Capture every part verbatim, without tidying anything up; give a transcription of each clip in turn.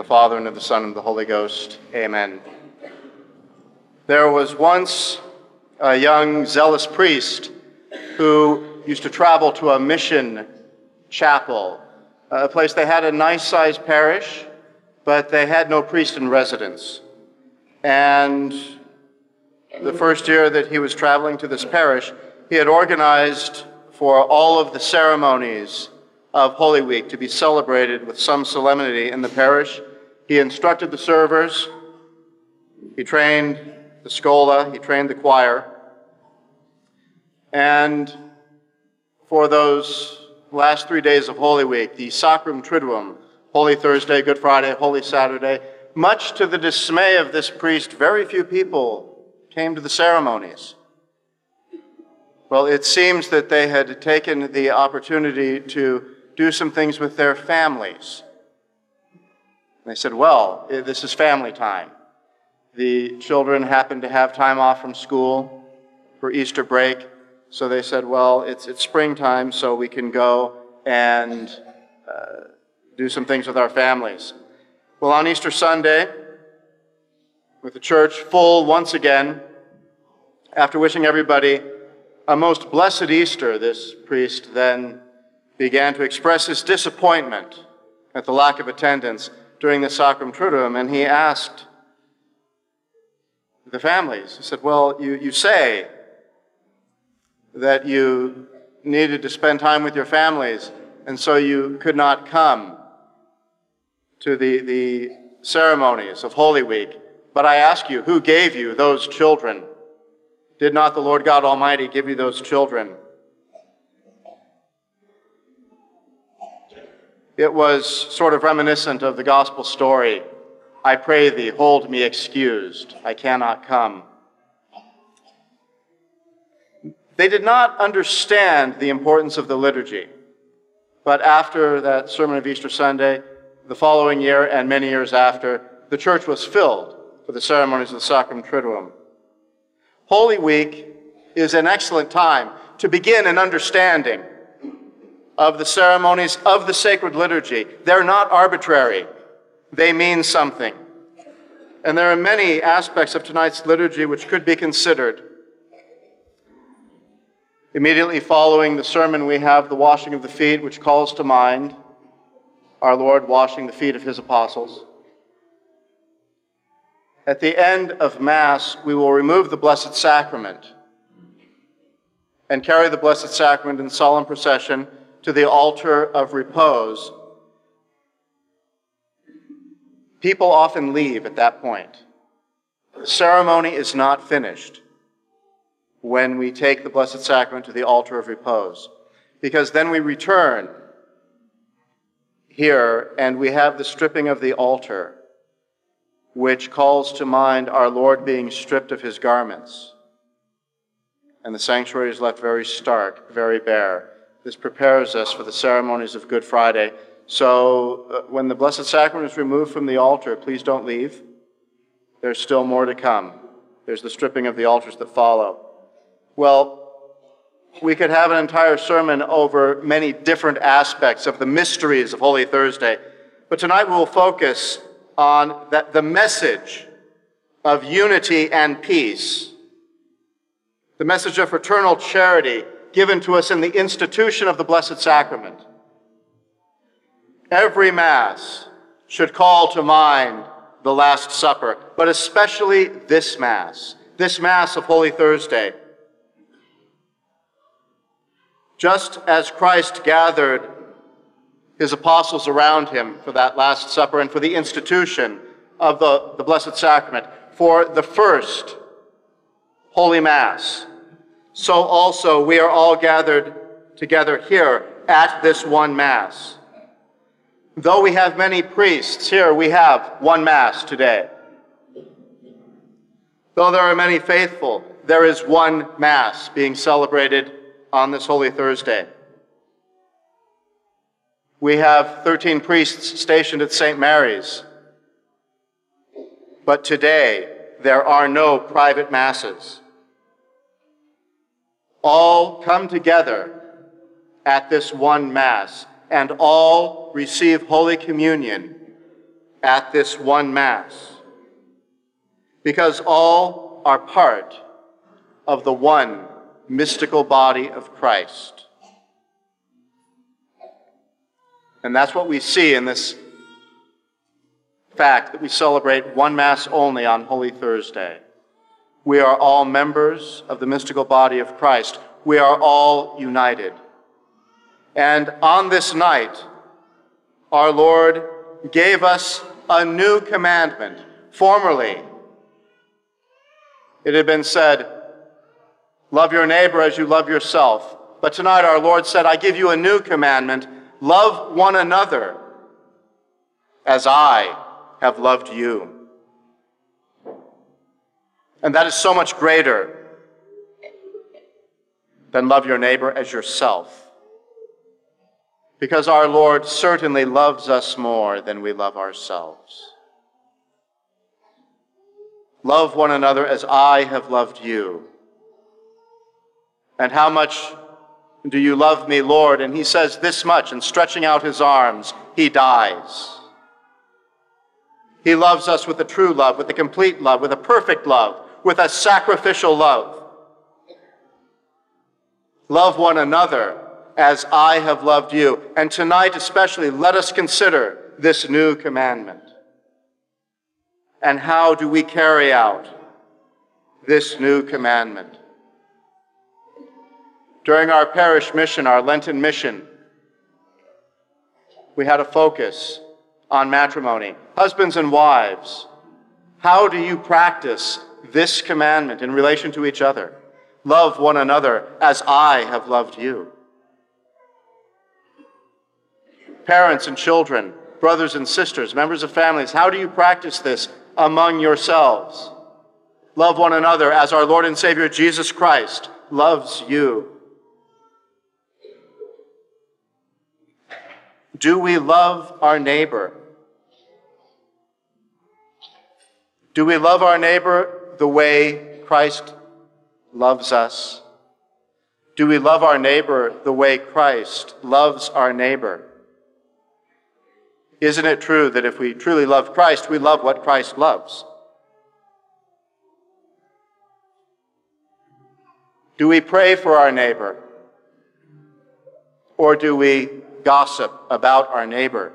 the Father, and of the Son, and of the Holy Ghost. Amen. There was once a young zealous priest who used to travel to a mission chapel, a place they had a nice-sized parish, but they had no priest in residence. And the first year that he was traveling to this parish, he had organized for all of the ceremonies of Holy Week to be celebrated with some solemnity in the parish. He instructed the servers, he trained the schola, he trained the choir, and for those last three days of Holy Week, the Sacrum Triduum, Holy Thursday, Good Friday, Holy Saturday, much to the dismay of this priest, very few people came to the ceremonies. Well, it seems that they had taken the opportunity to do some things with their families. They said, well, this is family time. The children happened to have time off from school for Easter break, so they said, well, it's it's springtime, so we can go and uh, do some things with our families. Well, on Easter Sunday, with the church full once again, after wishing everybody a most blessed Easter, this priest then began to express his disappointment at the lack of attendance during the Sacrum Triduum, and he asked the families, he said, well, you, you say that you needed to spend time with your families, and so you could not come to the, the ceremonies of Holy Week. But I ask you, who gave you those children? Did not the Lord God Almighty give you those children? It was sort of reminiscent of the gospel story, I pray thee, hold me excused, I cannot come. They did not understand the importance of the liturgy, but after that sermon of Easter Sunday, the following year and many years after, the church was filled for the ceremonies of the Sacrum Triduum. Holy Week is an excellent time to begin an understanding of the ceremonies of the sacred liturgy. They're not arbitrary. They mean something. And there are many aspects of tonight's liturgy which could be considered. Immediately following the sermon, we have the washing of the feet, which calls to mind our Lord washing the feet of his apostles. At the end of Mass, we will remove the Blessed Sacrament and carry the Blessed Sacrament in solemn procession to the altar of repose. People often leave at that point. The ceremony is not finished when we take the Blessed Sacrament to the altar of repose, because then we return here and we have the stripping of the altar, which calls to mind our Lord being stripped of his garments. And the sanctuary is left very stark, very bare. This prepares us for the ceremonies of Good Friday. So uh, when the Blessed Sacrament is removed from the altar, please don't leave. There's still more to come. There's the stripping of the altars that follow. Well, we could have an entire sermon over many different aspects of the mysteries of Holy Thursday, but tonight we will focus on that, the message of unity and peace, the message of fraternal charity given to us in the institution of the Blessed Sacrament. Every Mass should call to mind the Last Supper, but especially this Mass, this Mass of Holy Thursday. Just as Christ gathered his apostles around him for that Last Supper and for the institution of the, the Blessed Sacrament, for the first Holy Mass, so also we are all gathered together here at this one Mass. Though we have many priests here, we have one Mass today. Though there are many faithful, there is one Mass being celebrated on this Holy Thursday. We have thirteen priests stationed at Saint Mary's, but today there are no private Masses. All come together at this one Mass, and all receive Holy Communion at this one Mass, because all are part of the one mystical body of Christ. And that's what we see in this fact that we celebrate one Mass only on Holy Thursday. We are all members of the mystical body of Christ. We are all united. And on this night, our Lord gave us a new commandment. Formerly, it had been said, love your neighbor as you love yourself. But tonight our Lord said, I give you a new commandment. Love one another as I have loved you. And that is so much greater than love your neighbor as yourself. Because our Lord certainly loves us more than we love ourselves. Love one another as I have loved you. And how much do you love me, Lord? And he says this much, and stretching out his arms, he dies. He loves us with a true love, with a complete love, with a perfect love, with a sacrificial love. Love one another as I have loved you. And tonight especially, let us consider this new commandment. And how do we carry out this new commandment? During our parish mission, our Lenten mission, we had a focus on matrimony. Husbands and wives, how do you practice this commandment in relation to each other? Love one another as I have loved you. Parents and children, brothers and sisters, members of families, how do you practice this among yourselves? Love one another as our Lord and Savior Jesus Christ loves you. Do we love our neighbor? Do we love our neighbor the way Christ loves us? Do we love our neighbor the way Christ loves our neighbor? Isn't it true that if we truly love Christ, we love what Christ loves? Do we pray for our neighbor? Or do we gossip about our neighbor?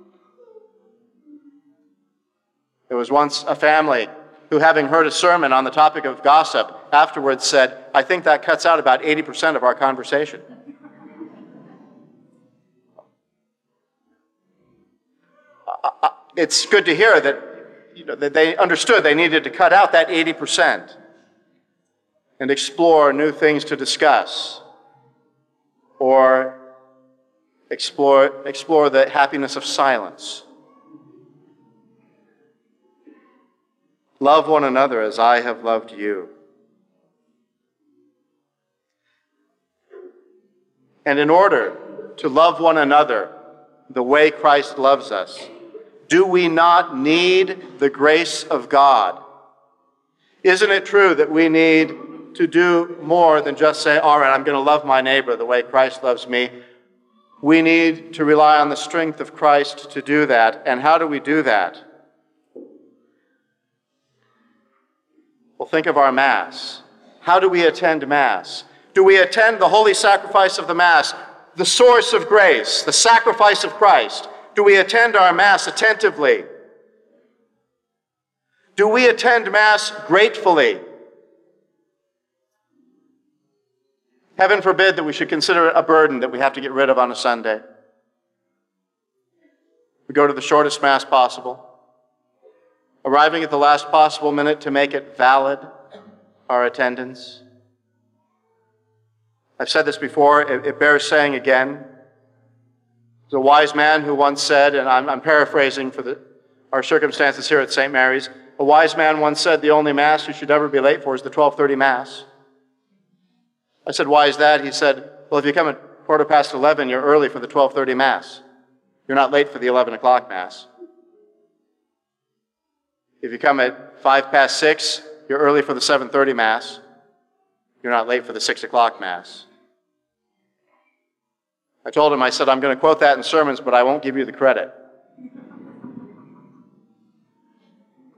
There was once a family who, having heard a sermon on the topic of gossip, afterwards said, I think that cuts out about eighty percent of our conversation. It's good to hear that, you know, that they understood they needed to cut out that eighty percent and explore new things to discuss, or explore, explore the happiness of silence. Love one another as I have loved you. And in order to love one another the way Christ loves us, do we not need the grace of God? Isn't it true that we need to do more than just say, all right, I'm going to love my neighbor the way Christ loves me? We need to rely on the strength of Christ to do that. And how do we do that? Well, think of our Mass. How do we attend Mass? Do we attend the holy sacrifice of the Mass, the source of grace, the sacrifice of Christ? Do we attend our Mass attentively? Do we attend Mass gratefully? Heaven forbid that we should consider it a burden that we have to get rid of on a Sunday. We go to the shortest Mass possible, arriving at the last possible minute to make it valid, our attendance. I've said this before, it, it bears saying again. There's a wise man who once said, and I'm, I'm paraphrasing for the, our circumstances here at Saint Mary's, a wise man once said the only Mass you should ever be late for is the twelve thirty Mass. I said, why is that? He said, well, if you come at quarter past eleven, you're early for the twelve thirty Mass. You're not late for the eleven o'clock Mass. If you come at five past six, you're early for the seven thirty Mass. You're not late for the six o'clock Mass. I told him, I said, I'm going to quote that in sermons, but I won't give you the credit.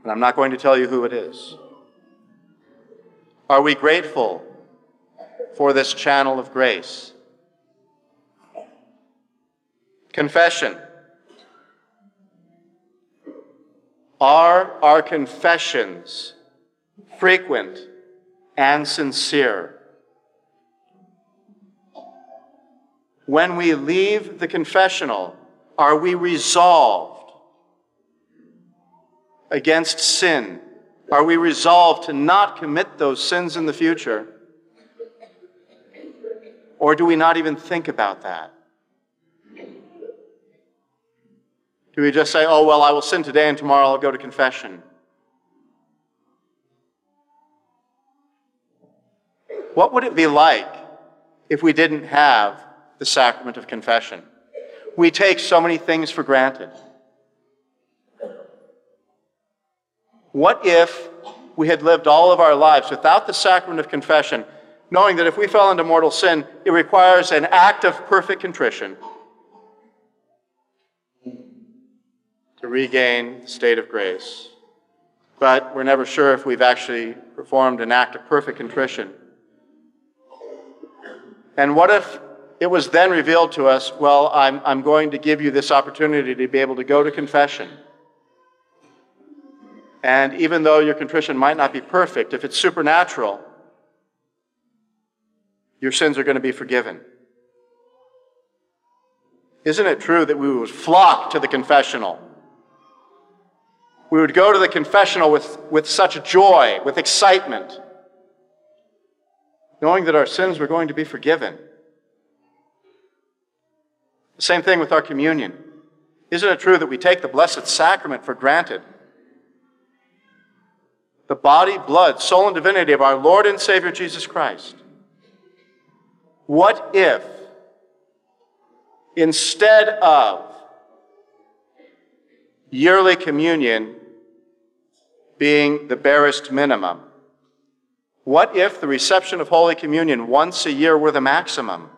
And I'm not going to tell you who it is. Are we grateful for this channel of grace? Confession. Are our confessions frequent and sincere? When we leave the confessional, are we resolved against sin? Are we resolved to not commit those sins in the future? Or do we not even think about that? Do we just say, oh, well, I will sin today and tomorrow I'll go to confession? What would it be like if we didn't have the sacrament of confession? We take so many things for granted. What if we had lived all of our lives without the sacrament of confession, knowing that if we fell into mortal sin, it requires an act of perfect contrition to regain the state of grace? But we're never sure if we've actually performed an act of perfect contrition. And what if it was then revealed to us, well, I'm, I'm going to give you this opportunity to be able to go to confession. And even though your contrition might not be perfect, if it's supernatural, your sins are going to be forgiven. Isn't it true that we would flock to the confessional? We would go to the confessional with, with such joy, with excitement, knowing that our sins were going to be forgiven. The same thing with our communion. Isn't it true that we take the Blessed Sacrament for granted? The body, blood, soul, and divinity of our Lord and Savior Jesus Christ. What if, instead of yearly communion being the barest minimum, what if the reception of Holy Communion once a year were the maximum?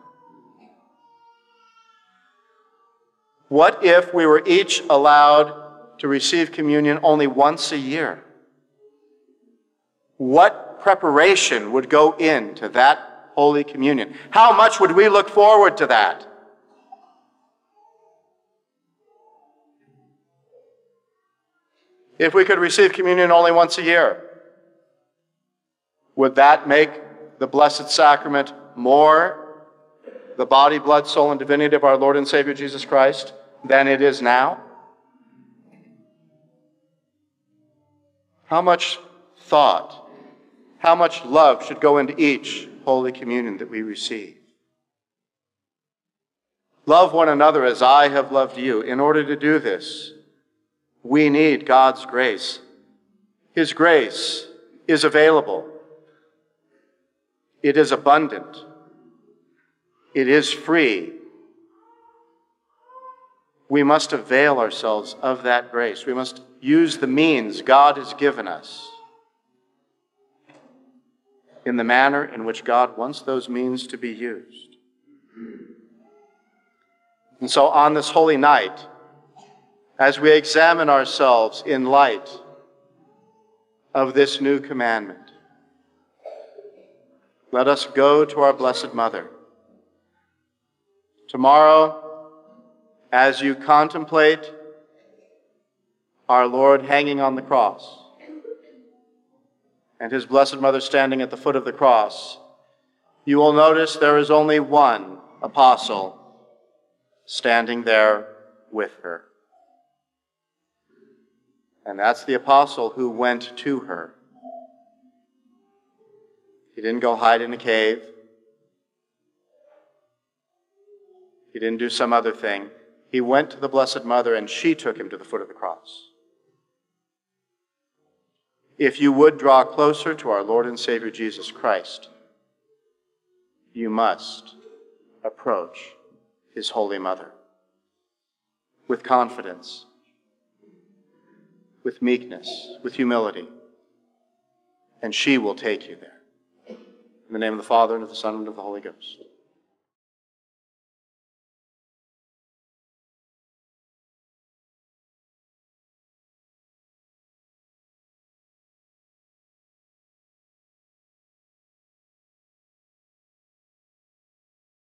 What if we were each allowed to receive communion only once a year? What preparation would go into that Holy Communion? How much would we look forward to that? If we could receive communion only once a year, would that make the Blessed Sacrament more the body, blood, soul, and divinity of our Lord and Savior Jesus Christ than it is now? How much thought, how much love should go into each Holy Communion that we receive? Love one another as I have loved you. In order to do this, we need God's grace. His grace is available. It is abundant. It is free. We must avail ourselves of that grace. We must use the means God has given us in the manner in which God wants those means to be used. And so on this holy night, as we examine ourselves in light of this new commandment, let us go to our Blessed Mother. Tomorrow, as you contemplate our Lord hanging on the cross and his Blessed Mother standing at the foot of the cross, you will notice there is only one apostle standing there with her. And that's the apostle who went to her. He didn't go hide in a cave. He didn't do some other thing. He went to the Blessed Mother and she took him to the foot of the cross. If you would draw closer to our Lord and Savior Jesus Christ, you must approach his Holy Mother with confidence, with meekness, with humility, and she will take you there. In the name of the Father, and of the Son, and of the Holy Ghost.